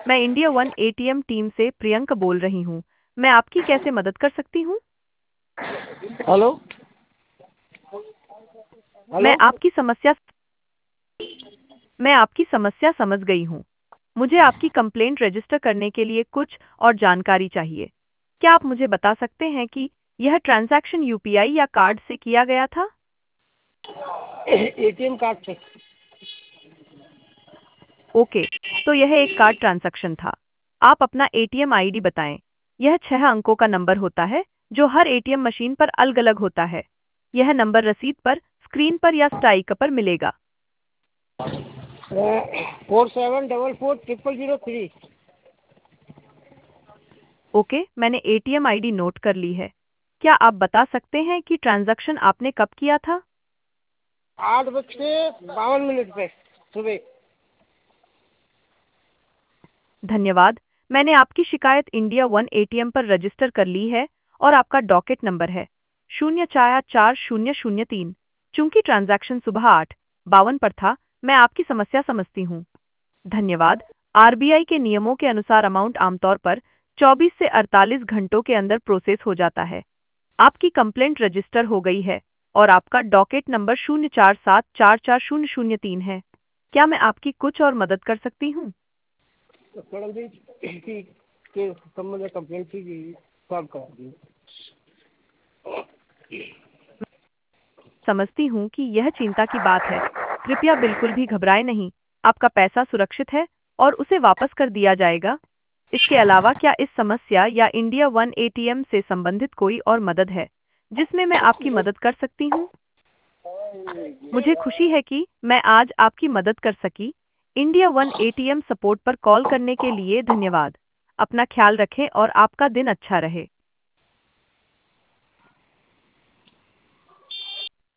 मैं India one ATM team से प्रियंका बोल रही हूँ। मैं आपकी कैसे मदद कर सकती हूँ? हेलो। हेलो। मैं आपकी समस्या मैं आपकी समस्या समझ गई हूँ। मुझे आपकी कंप्लेंट रजिस्टर करने के लिए कुछ और जानकारी चाहिए। क्या आप मुझे बता सकते हैं कि यह ट्रांजैक्शन यूपीआई या कार्ड से किया गया था? एटीएम कार्ड से। ओके, तो यह एक कार्ड ट्रांजैक्शन था। आप अपना एटीएम आईडी बताएं। यह 6 अंकों का नंबर होता है जो हर एटीएम मशीन पर अलग-अलग होता है। यह नंबर रसीद पर, स्क्रीन पर या स्ट्राइक पर मिलेगा। 47440003। ओके, मैंने एटीएम आईडी नोट कर ली है। क्या आप बता सकते हैं कि ट्रांजैक्शन आपने कब किया था? 8:52 पे सुबह। धन्यवाद। मैंने आपकी शिकायत इंडिया वन एटीएम पर रजिस्टर कर ली है और आपका डॉकेट नंबर है 044003। चूंकि ट्रांजैक्शन सुबह 8:52 पर था, मैं आपकी समस्या समझती हूँ। धन्यवाद। आरबीआई के नियमों के अनुसार अमाउंट आमतौर पर 24 से 48 घंटों के अंदर प्रोसेस हो जाता है। आपकी कंप्लेंट रजिस्टर हो गई है और आपका डॉकेट नंबर 04744003 है। क्या मैं आपकी कुछ और मदद कर सकती हूँ? मैडम जी के संबंध में कंप्लेंट थी कि सॉल्व करा दी। समझती हूँ कि यह चिंता की बात है। कृपया बिल्कुल भी घबराएं नहीं। आपका पैसा सुरक्षित है और उसे वापस कर दिया जाएगा। इसके अलावा क्या इस समस्या या इंडिया वन एटीएम से संबंधित कोई और मदद है जिसमें मैं आपकी मदद कर सकती हूँ? मुझे खुशी है कि मैं आज आपकी मदद कर सकी। इंडिया वन एटीएम सपोर्ट पर कॉल करने के लिए धन्यवाद। अपना ख्याल रखें और आपका दिन अच्छा रहे।